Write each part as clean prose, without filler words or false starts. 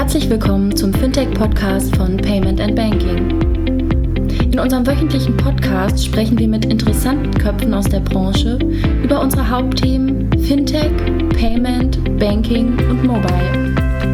Herzlich willkommen zum Fintech-Podcast von Payment & Banking. In unserem wöchentlichen Podcast sprechen wir mit interessanten Köpfen aus der Branche über unsere Hauptthemen Fintech, Payment, Banking und Mobile.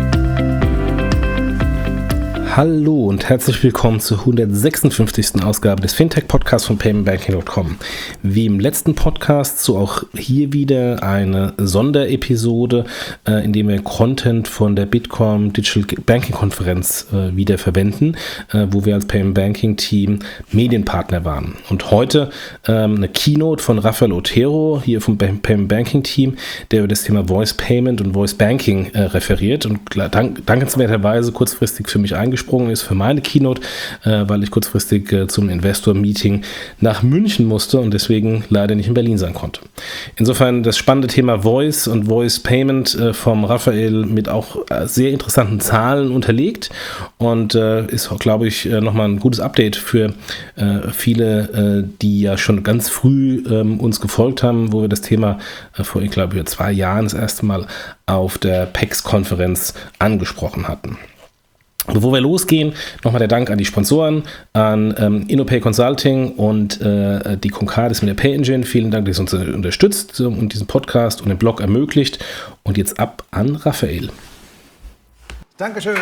Hallo und herzlich willkommen zur 156. Ausgabe des Fintech-Podcasts von paymentbanking.com. Wie im letzten Podcast, so auch hier wieder eine Sonderepisode, in der wir Content von der Bitkom Digital Banking Konferenz wieder verwenden, wo wir als Payment Banking Team Medienpartner waren. Und heute eine Keynote von Rafael Otero, hier vom Payment Banking Team, der über das Thema Voice Payment und Voice Banking referiert und dankenswerterweise kurzfristig für mich eingesprochen ist für meine Keynote, weil ich kurzfristig zum Investor-Meeting nach München musste und deswegen leider nicht in Berlin sein konnte. Insofern das spannende Thema Voice und Voice Payment vom Raphael mit auch sehr interessanten Zahlen unterlegt und ist, glaube ich, nochmal ein gutes Update für viele, die ja schon ganz früh uns gefolgt haben, wo wir das Thema vor, ich glaube, über 2 Jahren das erste Mal auf der PEX-Konferenz angesprochen hatten. Bevor wir losgehen, nochmal der Dank an die Sponsoren, an InnoPay Consulting und die Concardis mit der Pay Engine. Vielen Dank, dass ihr uns unterstützt und diesen Podcast und den Blog ermöglicht. Und jetzt ab an Raphael. Dankeschön.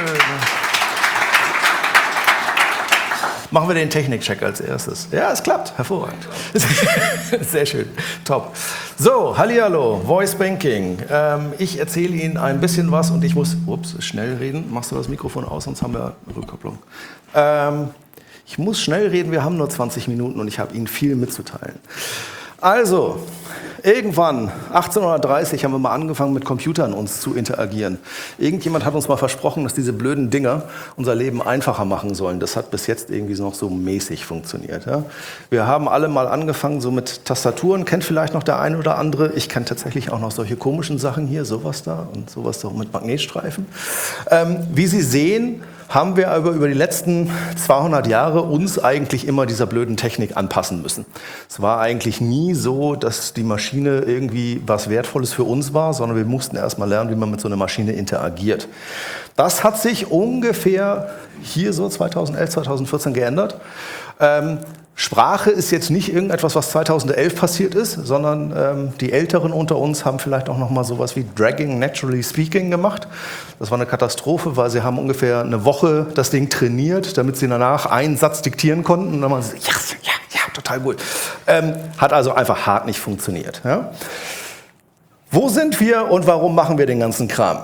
Machen wir den Technikcheck als erstes. Ja, es klappt. Hervorragend. Sehr schön. Top. So, hallihallo, Voice Banking. Ich erzähle Ihnen ein bisschen was und ich muss schnell reden. Machst du das Mikrofon aus, sonst haben wir Rückkopplung. Ich muss schnell reden, wir haben nur 20 Minuten und ich habe Ihnen viel mitzuteilen. Also, irgendwann, 1830, haben wir mal angefangen, mit Computern uns zu interagieren. Irgendjemand hat uns mal versprochen, dass diese blöden Dinger unser Leben einfacher machen sollen. Das hat bis jetzt irgendwie noch so mäßig funktioniert. Ja? Wir haben alle mal angefangen so mit Tastaturen, kennt vielleicht noch der eine oder andere. Ich kenne tatsächlich auch noch solche komischen Sachen hier, sowas da und sowas da mit Magnetstreifen. Wie Sie sehen, haben wir aber über die letzten 200 Jahre uns eigentlich immer dieser blöden Technik anpassen müssen. Es war eigentlich nie so, dass die Maschine irgendwie was Wertvolles für uns war, sondern wir mussten erst mal lernen, wie man mit so einer Maschine interagiert. Das hat sich ungefähr hier so 2011, 2014 geändert. Sprache ist jetzt nicht irgendetwas, was 2011 passiert ist, sondern die Älteren unter uns haben vielleicht auch noch mal sowas wie Dragging Naturally Speaking gemacht. Das war eine Katastrophe, weil sie haben ungefähr eine Woche das Ding trainiert, damit sie danach einen Satz diktieren konnten. Und dann waren sie, ja, total gut. Hat also einfach hart nicht funktioniert. Ja? Wo sind wir und warum machen wir den ganzen Kram?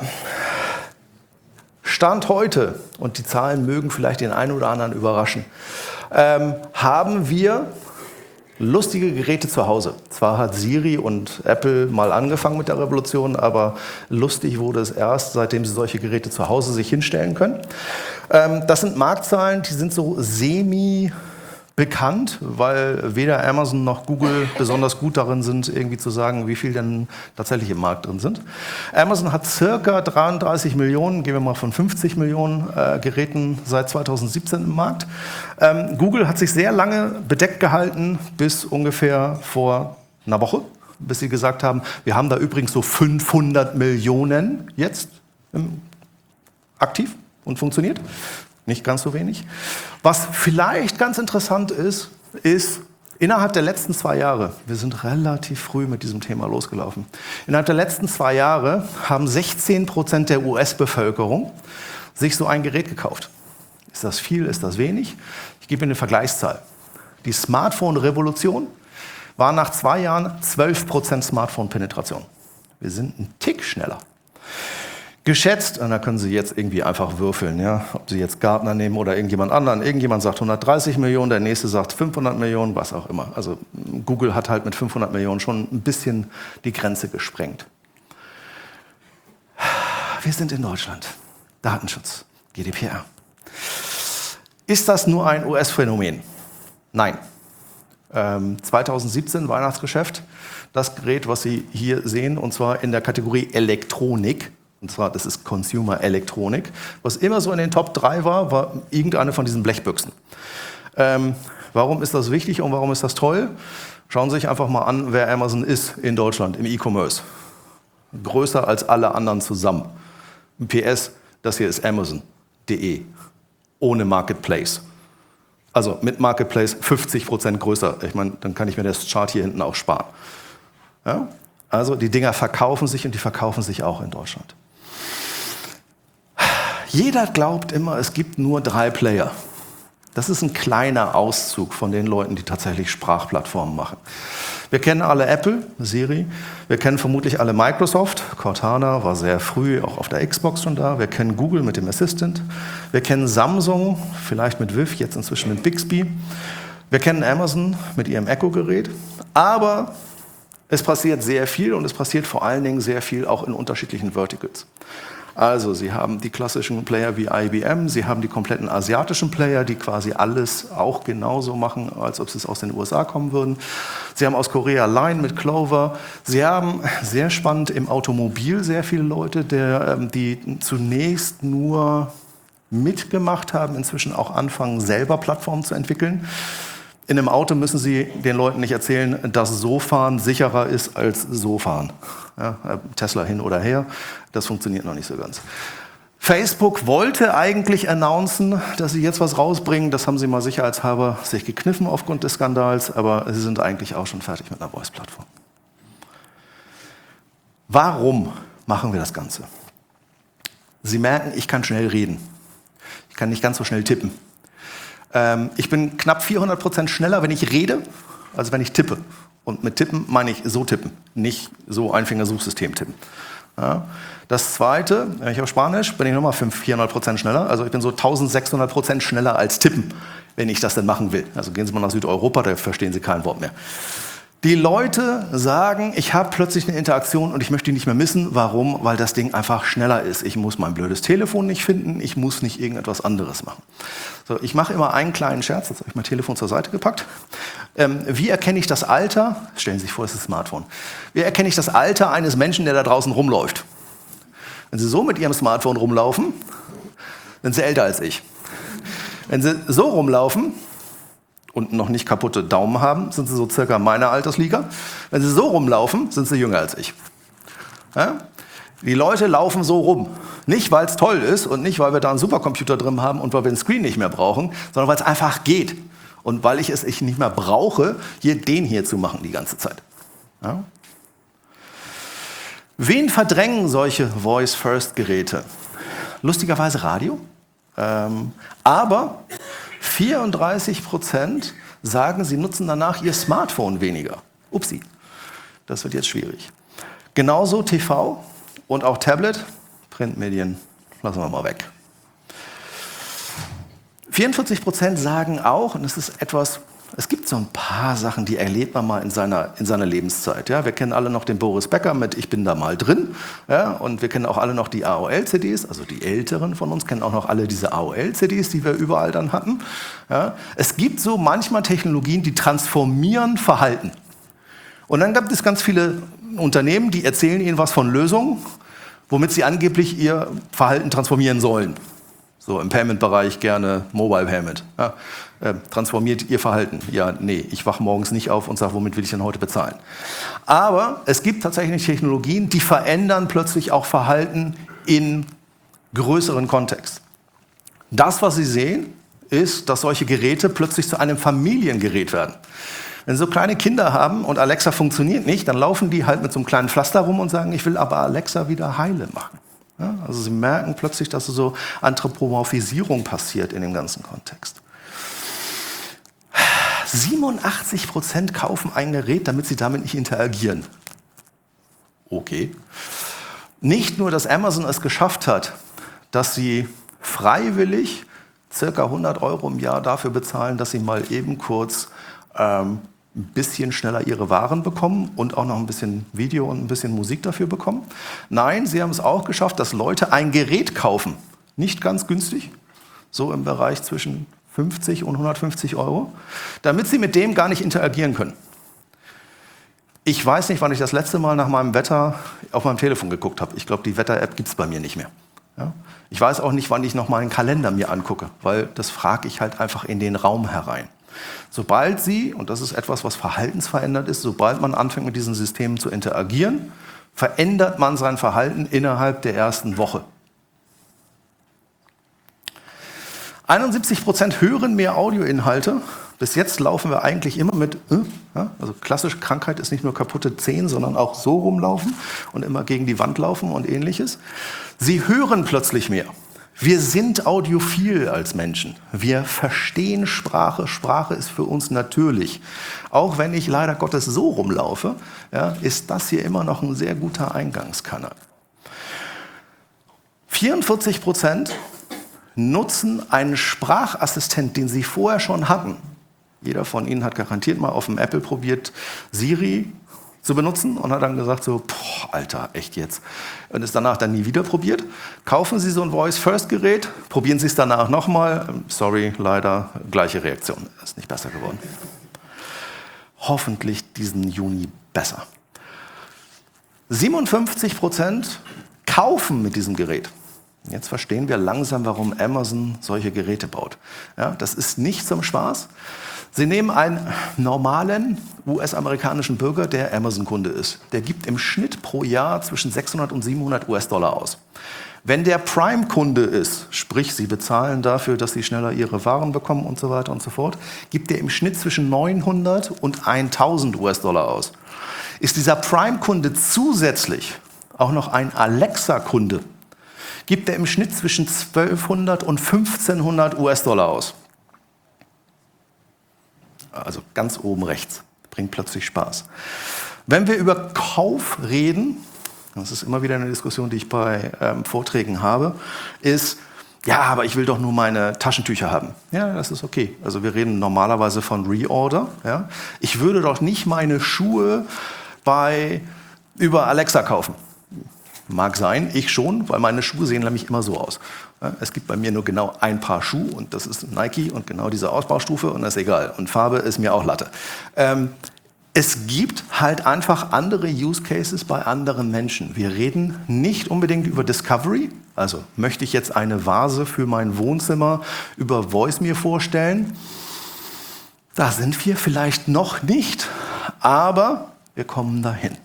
Stand heute, und die Zahlen mögen vielleicht den einen oder anderen überraschen, haben wir lustige Geräte zu Hause. Zwar hat Siri und Apple mal angefangen mit der Revolution, aber lustig wurde es erst, seitdem sie solche Geräte zu Hause sich hinstellen können. Das sind Marktzahlen, die sind so semi-bekannt, weil weder Amazon noch Google besonders gut darin sind, irgendwie zu sagen, wie viel denn tatsächlich im Markt drin sind. Amazon hat circa 33 Millionen, gehen wir mal von 50 Millionen Geräten seit 2017 im Markt. Google hat sich sehr lange bedeckt gehalten, bis ungefähr vor einer Woche, bis sie gesagt haben, wir haben da übrigens so 500 Millionen jetzt aktiv und funktioniert. Nicht ganz so wenig. Was vielleicht ganz interessant ist innerhalb der letzten 2 Jahre, wir sind relativ früh mit diesem Thema losgelaufen, innerhalb der letzten 2 Jahre haben 16% der US-Bevölkerung sich so ein Gerät gekauft. Ist das viel, ist das wenig? Ich gebe Ihnen eine Vergleichszahl. Die Smartphone-Revolution war nach 2 Jahren 12% Smartphone-Penetration. Wir sind einen Tick schneller. Geschätzt, und da können Sie jetzt irgendwie einfach würfeln, ja, ob Sie jetzt Gartner nehmen oder irgendjemand anderen. Irgendjemand sagt 130 Millionen, der nächste sagt 500 Millionen, was auch immer. Also Google hat halt mit 500 Millionen schon ein bisschen die Grenze gesprengt. Wir sind in Deutschland. Datenschutz, GDPR. Ist das nur ein US-Phänomen? Nein. 2017 Weihnachtsgeschäft, das Gerät, was Sie hier sehen, und zwar in der Kategorie Elektronik. Und zwar, das ist Consumer Elektronik. Was immer so in den Top 3 war irgendeine von diesen Blechbüchsen. Warum ist das wichtig und warum ist das toll? Schauen Sie sich einfach mal an, wer Amazon ist in Deutschland im E-Commerce. Größer als alle anderen zusammen. PS, Das hier ist Amazon.de, ohne Marketplace. Also mit Marketplace 50% größer. Ich meine, dann kann ich mir das Chart hier hinten auch sparen. Ja? Also die Dinger verkaufen sich und die verkaufen sich auch in Deutschland. Jeder glaubt immer, es gibt nur 3 Player. Das ist ein kleiner Auszug von den Leuten, die tatsächlich Sprachplattformen machen. Wir kennen alle Apple, Siri. Wir kennen vermutlich alle Microsoft. Cortana war sehr früh auch auf der Xbox schon da. Wir kennen Google mit dem Assistant. Wir kennen Samsung, vielleicht mit Viv, jetzt inzwischen mit Bixby. Wir kennen Amazon mit ihrem Echo-Gerät. Aber es passiert sehr viel und es passiert vor allen Dingen sehr viel auch in unterschiedlichen Verticals. Also Sie haben die klassischen Player wie IBM, Sie haben die kompletten asiatischen Player, die quasi alles auch genauso machen, als ob sie aus den USA kommen würden. Sie haben aus Korea Line mit Clover. Sie haben, sehr spannend, im Automobil sehr viele Leute, die zunächst nur mitgemacht haben, inzwischen auch anfangen, selber Plattformen zu entwickeln. In einem Auto müssen Sie den Leuten nicht erzählen, dass So-Fahren sicherer ist als So-Fahren. Ja, Tesla hin oder her, das funktioniert noch nicht so ganz. Facebook wollte eigentlich announcen, dass sie jetzt was rausbringen. Das haben sie mal sicherheitshalber sich gekniffen aufgrund des Skandals, aber sie sind eigentlich auch schon fertig mit einer Voice-Plattform. Warum machen wir das Ganze? Sie merken, ich kann schnell reden. Ich kann nicht ganz so schnell tippen. Ich bin knapp 400% schneller, wenn ich rede, als wenn ich tippe. Und mit tippen meine ich so tippen, nicht so Einfingersuchsystem tippen. Ja. Das Zweite, ich auf Spanisch bin ich nochmal 400% schneller. Also ich bin so 1600% schneller als tippen, wenn ich das denn machen will. Also gehen Sie mal nach Südeuropa, da verstehen Sie kein Wort mehr. Die Leute sagen, ich habe plötzlich eine Interaktion und ich möchte die nicht mehr missen. Warum? Weil das Ding einfach schneller ist. Ich muss mein blödes Telefon nicht finden, ich muss nicht irgendetwas anderes machen. So, ich mache immer einen kleinen Scherz, jetzt habe ich mein Telefon zur Seite gepackt. Wie erkenne ich das Alter? Stellen Sie sich vor, es ist ein Smartphone. Wie erkenne ich das Alter eines Menschen, der da draußen rumläuft? Wenn Sie so mit Ihrem Smartphone rumlaufen, sind Sie älter als ich. Wenn Sie so rumlaufen und noch nicht kaputte Daumen haben, sind Sie so circa meiner Altersliga. Wenn Sie so rumlaufen, sind Sie jünger als ich. Ja? Die Leute laufen so rum. Nicht, weil es toll ist und nicht, weil wir da einen Supercomputer drin haben und weil wir den Screen nicht mehr brauchen, sondern weil es einfach geht. Und weil ich es nicht mehr brauche, den hier zu machen die ganze Zeit. Ja? Wen verdrängen solche Voice-First-Geräte? Lustigerweise Radio. Aber 34% sagen, sie nutzen danach ihr Smartphone weniger. Upsi, das wird jetzt schwierig. Genauso TV und auch Tablet, Printmedien, lassen wir mal weg. 44% sagen auch, und das ist etwas, es gibt so ein paar Sachen, die erlebt man mal in seiner Lebenszeit. Ja, wir kennen alle noch den Boris Becker mit Ich bin da mal drin. Ja, und wir kennen auch alle noch die AOL-CDs, also die Älteren von uns kennen auch noch alle diese AOL-CDs, die wir überall dann hatten. Ja, es gibt so manchmal Technologien, die transformieren Verhalten. Und dann gibt es ganz viele Unternehmen, die erzählen Ihnen was von Lösungen, womit sie angeblich ihr Verhalten transformieren sollen. So im Payment-Bereich gerne Mobile Payment. Ja, transformiert Ihr Verhalten. Ja, nee, ich wache morgens nicht auf und sage, womit will ich denn heute bezahlen? Aber es gibt tatsächlich Technologien, die verändern plötzlich auch Verhalten in größeren Kontext. Das, was Sie sehen, ist, dass solche Geräte plötzlich zu einem Familiengerät werden. Wenn Sie so kleine Kinder haben und Alexa funktioniert nicht, dann laufen die halt mit so einem kleinen Pflaster rum und sagen, ich will aber Alexa wieder heile machen. Ja, also Sie merken plötzlich, dass so Anthropomorphisierung passiert in dem ganzen Kontext. 87% kaufen ein Gerät, damit sie damit nicht interagieren. Okay. Nicht nur, dass Amazon es geschafft hat, dass sie freiwillig ca. 100 € im Jahr dafür bezahlen, dass sie mal eben kurz ein bisschen schneller ihre Waren bekommen und auch noch ein bisschen Video und ein bisschen Musik dafür bekommen. Nein, sie haben es auch geschafft, dass Leute ein Gerät kaufen. Nicht ganz günstig, so im Bereich zwischen 50 und 150 €, damit sie mit dem gar nicht interagieren können. Ich weiß nicht, wann ich das letzte Mal nach meinem Wetter auf meinem Telefon geguckt habe. Ich glaube, die Wetter-App gibt es bei mir nicht mehr. Ja? Ich weiß auch nicht, wann ich noch mal einen Kalender mir angucke, weil das frage ich halt einfach in den Raum herein. Sobald Sie, und das ist etwas, was verhaltensverändert ist, sobald man anfängt mit diesen Systemen zu interagieren, verändert man sein Verhalten innerhalb der ersten Woche. 71% hören mehr Audioinhalte. Bis jetzt laufen wir eigentlich immer mit, also klassische Krankheit ist nicht nur kaputte Zehen, sondern auch so rumlaufen und immer gegen die Wand laufen und ähnliches. Sie hören plötzlich mehr. Wir sind audiophil als Menschen. Wir verstehen Sprache. Sprache ist für uns natürlich. Auch wenn ich leider Gottes so rumlaufe, ist das hier immer noch ein sehr guter Eingangskanal. 44% nutzen einen Sprachassistent, den sie vorher schon hatten. Jeder von Ihnen hat garantiert mal auf dem Apple probiert, Siri zu benutzen und hat dann gesagt so, boah, Alter, echt jetzt? Und es danach dann nie wieder probiert. Kaufen Sie so ein Voice-First-Gerät, probieren Sie es danach nochmal. Sorry, leider, gleiche Reaktion. Ist nicht besser geworden. Hoffentlich diesen Juni besser. 57% kaufen mit diesem Gerät. Jetzt verstehen wir langsam, warum Amazon solche Geräte baut. Ja, das ist nicht zum Spaß. Sie nehmen einen normalen US-amerikanischen Bürger, der Amazon-Kunde ist. Der gibt im Schnitt pro Jahr zwischen 600 und 700 US-Dollar aus. Wenn der Prime-Kunde ist, sprich, Sie bezahlen dafür, dass Sie schneller Ihre Waren bekommen und so weiter und so fort, gibt der im Schnitt zwischen 900 und 1000 US-Dollar aus. Ist dieser Prime-Kunde zusätzlich auch noch ein Alexa-Kunde, gibt er im Schnitt zwischen 1200 und 1500 US-Dollar aus. Also ganz oben rechts. Bringt plötzlich Spaß. Wenn wir über Kauf reden, das ist immer wieder eine Diskussion, die ich bei Vorträgen habe, ist, ja, aber ich will doch nur meine Taschentücher haben. Ja, das ist okay. Also wir reden normalerweise von Reorder. Ja. Ich würde doch nicht meine Schuhe über Alexa kaufen. Mag sein, ich schon, weil meine Schuhe sehen nämlich immer so aus. Es gibt bei mir nur genau ein Paar Schuhe und das ist Nike und genau diese Ausbaustufe und das ist egal. Und Farbe ist mir auch Latte. Es gibt halt einfach andere Use Cases bei anderen Menschen. Wir reden nicht unbedingt über Discovery. Also möchte ich jetzt eine Vase für mein Wohnzimmer über Voice mir vorstellen? Da sind wir vielleicht noch nicht, aber wir kommen dahin.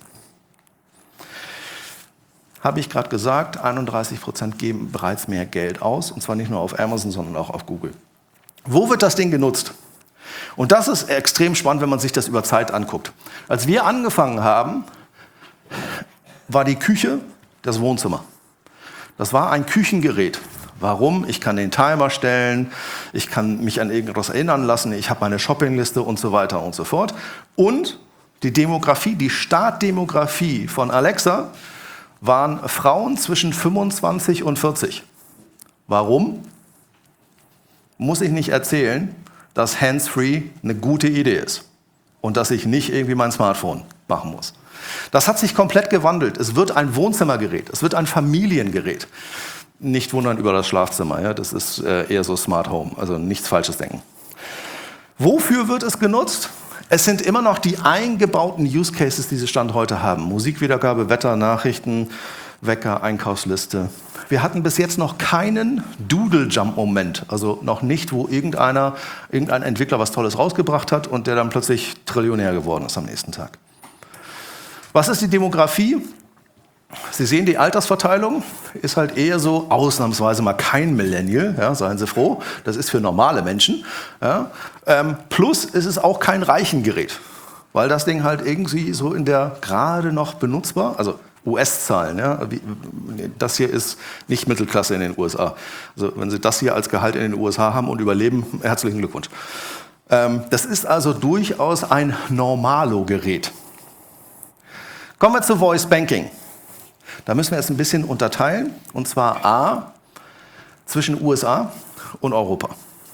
Habe ich gerade gesagt, 31% geben bereits mehr Geld aus, und zwar nicht nur auf Amazon, sondern auch auf Google. Wo wird das Ding genutzt? Und das ist extrem spannend, wenn man sich das über Zeit anguckt. Als wir angefangen haben, war die Küche das Wohnzimmer. Das war ein Küchengerät. Warum? Ich kann den Timer stellen, ich kann mich an irgendwas erinnern lassen, ich habe meine Shoppingliste und so weiter und so fort. Und die Demografie, die Startdemografie von Alexa waren Frauen zwischen 25 und 40. Warum? Muss ich nicht erzählen, dass Hands-Free eine gute Idee ist und dass ich nicht irgendwie mein Smartphone machen muss. Das hat sich komplett gewandelt. Es wird ein Wohnzimmergerät, es wird ein Familiengerät. Nicht wundern über das Schlafzimmer, ja? Das ist eher so Smart Home, also nichts Falsches denken. Wofür wird es genutzt? Es sind immer noch die eingebauten Use Cases, die sie Stand heute haben. Musikwiedergabe, Wetter, Nachrichten, Wecker, Einkaufsliste. Wir hatten bis jetzt noch keinen Doodle-Jump-Moment, also noch nicht, wo irgendein Entwickler was Tolles rausgebracht hat und der dann plötzlich Trillionär geworden ist am nächsten Tag. Was ist die Demografie? Sie sehen, die Altersverteilung ist halt eher so ausnahmsweise mal kein Millennial, ja, seien Sie froh, das ist für normale Menschen. Ja. Plus ist es auch kein Reichengerät, weil das Ding halt irgendwie so in der gerade noch benutzbar, also US-Zahlen, ja, das hier ist nicht Mittelklasse in den USA. Also wenn Sie das hier als Gehalt in den USA haben und überleben, herzlichen Glückwunsch. Das ist also durchaus ein Normalo-Gerät. Kommen wir zu Voice Banking. Da müssen wir jetzt ein bisschen unterteilen, und zwar A, zwischen USA und Europa.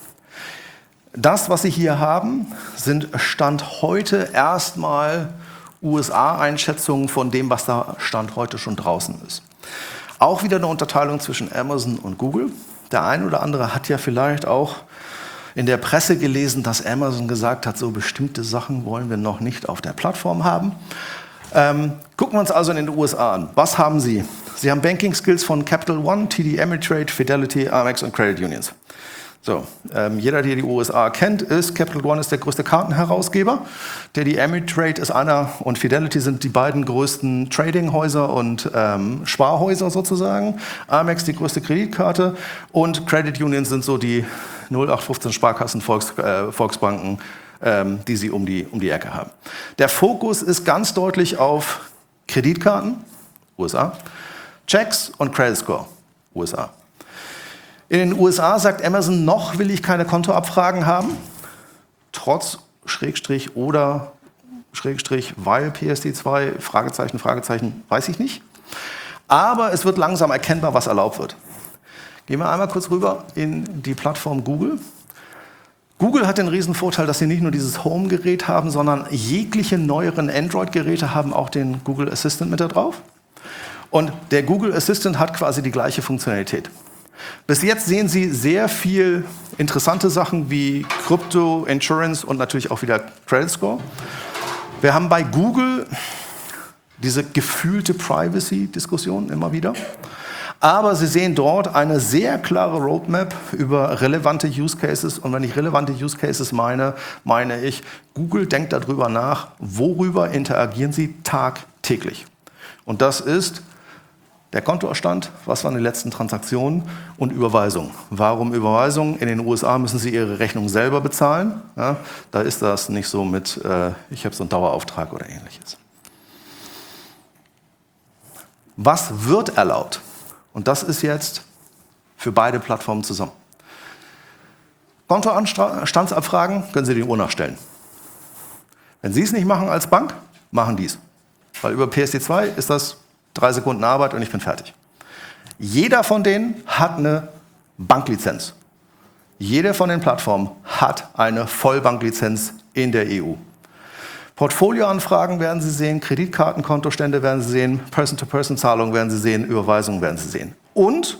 Das, was Sie hier haben, sind Stand heute erstmal USA-Einschätzungen von dem, was da Stand heute schon draußen ist. Auch wieder eine Unterteilung zwischen Amazon und Google. Der eine oder andere hat ja vielleicht auch in der Presse gelesen, dass Amazon gesagt hat, so bestimmte Sachen wollen wir noch nicht auf der Plattform haben. Gucken wir uns also in den USA an. Was haben Sie? Sie haben Banking Skills von Capital One, TD Ameritrade, Fidelity, Amex und Credit Unions. So, jeder, der die USA kennt, Capital One ist der größte Kartenherausgeber. Die Ameritrade ist einer und Fidelity sind die beiden größten Tradinghäuser und Sparhäuser sozusagen. Amex die größte Kreditkarte und Credit Unions sind so die 0815 Sparkassen, Volksbanken, die sie um die Ecke haben. Der Fokus ist ganz deutlich auf Kreditkarten, USA, Checks und Credit Score, USA. In den USA sagt Amazon, noch will ich keine Kontoabfragen haben, trotz Schrägstrich oder Schrägstrich, weil PSD2, Fragezeichen, Fragezeichen, weiß ich nicht. Aber es wird langsam erkennbar, was erlaubt wird. Gehen wir einmal kurz rüber in die Plattform Google. Google hat den riesen Vorteil, dass sie nicht nur dieses Home-Gerät haben, sondern jegliche neueren Android-Geräte haben auch den Google Assistant mit da drauf. Und der Google Assistant hat quasi die gleiche Funktionalität. Bis jetzt sehen Sie sehr viel interessante Sachen wie Krypto, Insurance und natürlich auch wieder Credit Score. Wir haben bei Google diese gefühlte Privacy-Diskussion immer wieder. Aber Sie sehen dort eine sehr klare Roadmap über relevante Use Cases. Und wenn ich relevante Use Cases meine ich, Google denkt darüber nach, worüber interagieren Sie tagtäglich. Und das ist der Kontostand, was waren die letzten Transaktionen und Überweisungen. Warum Überweisungen? In den USA müssen Sie Ihre Rechnung selber bezahlen. Ja, da ist das nicht so mit, ich habe so einen Dauerauftrag oder Ähnliches. Was wird erlaubt? Und das ist jetzt für beide Plattformen zusammen. Kontostandsabfragen können Sie den Uhr nachstellen. Wenn Sie es nicht machen als Bank, machen die es. Weil über PSD2 ist das 3 Sekunden Arbeit und ich bin fertig. Jeder von denen hat eine Banklizenz. Jede von den Plattformen hat eine Vollbanklizenz in der EU. Portfolioanfragen werden Sie sehen, Kreditkartenkontostände werden Sie sehen, Person-to-Person-Zahlungen werden Sie sehen, Überweisungen werden Sie sehen. Und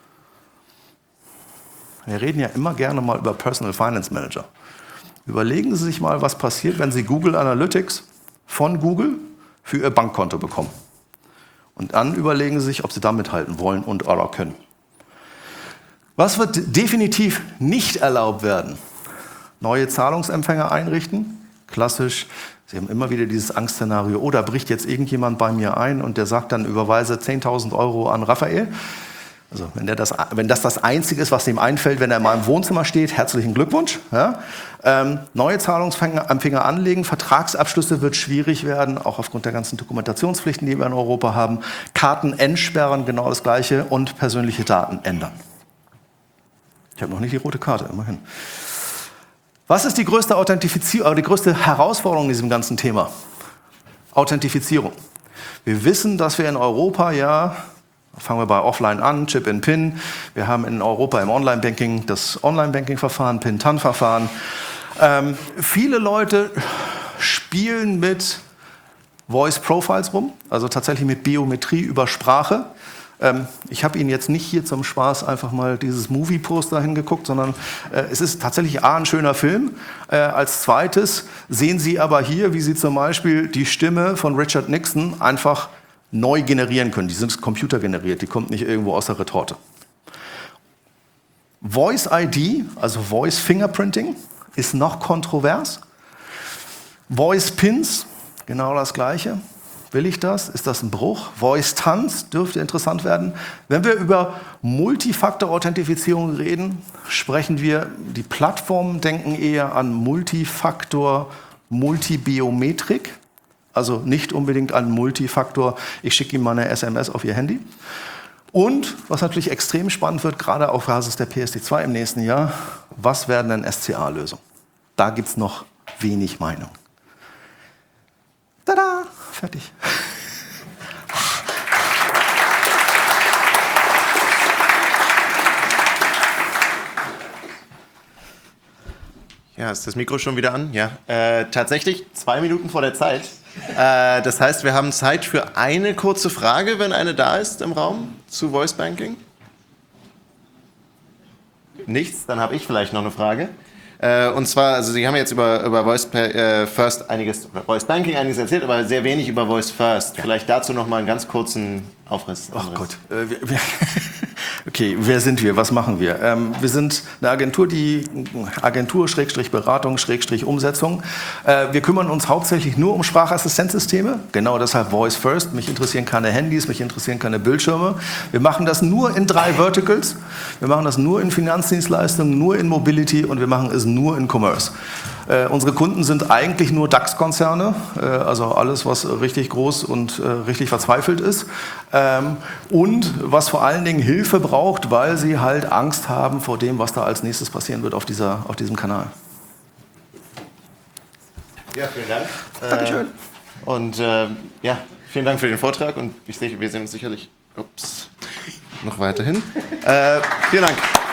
wir reden ja immer gerne mal über Personal Finance Manager. Überlegen Sie sich mal, was passiert, wenn Sie Google Analytics von Google für Ihr Bankkonto bekommen. Und dann überlegen Sie sich, ob Sie da mithalten wollen und oder können. Was wird definitiv nicht erlaubt werden? Neue Zahlungsempfänger einrichten. Klassisch, Sie haben immer wieder dieses Angstszenario, oh, da bricht jetzt irgendjemand bei mir ein und der sagt dann, überweise 10.000 € an Raphael. Also wenn das Einzige ist, was ihm einfällt, wenn er mal im Wohnzimmer steht, herzlichen Glückwunsch. Ja. Neue Zahlungsempfänger anlegen, Vertragsabschlüsse wird schwierig werden, auch aufgrund der ganzen Dokumentationspflichten, die wir in Europa haben. Karten entsperren, genau das Gleiche und persönliche Daten ändern. Ich habe noch nicht die rote Karte, immerhin. Was ist die größte die größte Herausforderung in diesem ganzen Thema? Authentifizierung. Wir wissen, dass wir in Europa fangen wir bei Offline an, Chip-in-Pin. Wir haben in Europa im Online-Banking das Online-Banking-Verfahren, Pin-Tan-Verfahren. Viele Leute spielen mit Voice-Profiles rum, also tatsächlich mit Biometrie über Sprache. Ich habe Ihnen jetzt nicht hier zum Spaß einfach mal dieses Movie-Poster hingeguckt, sondern es ist tatsächlich ein schöner Film. Als zweites sehen Sie aber hier, wie Sie zum Beispiel die Stimme von Richard Nixon einfach neu generieren können. Die sind computergeneriert, die kommt nicht irgendwo aus der Retorte. Voice ID, also Voice Fingerprinting, ist noch kontrovers. Voice Pins, genau das Gleiche. Will ich das? Ist das ein Bruch? Voice Tanz dürfte interessant werden. Wenn wir über Multifaktor-Authentifizierung reden, sprechen wir, die Plattformen denken eher an Multifaktor, Multibiometrik. Also nicht unbedingt an Multifaktor, ich schicke Ihnen mal eine SMS auf Ihr Handy. Und, was natürlich extrem spannend wird, gerade auf Basis der PSD2 im nächsten Jahr, was werden denn SCA-Lösungen? Da gibt es noch wenig Meinung. Tada, fertig. Ja, ist das Mikro schon wieder an? Ja. Tatsächlich 2 Minuten vor der Zeit. Das heißt, wir haben Zeit für eine kurze Frage, wenn eine da ist im Raum zu Voice Banking. Nichts? Dann habe ich vielleicht noch eine Frage. Und zwar, also Sie haben jetzt über Voice First Voice Banking einiges erzählt, aber sehr wenig über Voice First. Ja. Vielleicht dazu noch mal einen ganz kurzen Aufriss. Ach Gott. Okay, wer sind wir? Was machen wir? Wir sind eine Agentur, Beratung, Umsetzung. Wir kümmern uns hauptsächlich nur um Sprachassistenzsysteme. Genau deshalb Voice First. Mich interessieren keine Handys, mich interessieren keine Bildschirme. Wir machen das nur in 3 Verticals. Wir machen das nur in Finanzdienstleistungen, nur in Mobility und wir machen es nur in Commerce. Unsere Kunden sind eigentlich nur DAX-Konzerne, also alles, was richtig groß und richtig verzweifelt ist. Und was vor allen Dingen Hilfe braucht, weil sie halt Angst haben vor dem, was da als nächstes passieren wird auf diesem Kanal. Ja, vielen Dank. Dankeschön. Und ja, vielen Dank für den Vortrag und wir sehen uns sicherlich noch weiterhin. Vielen Dank.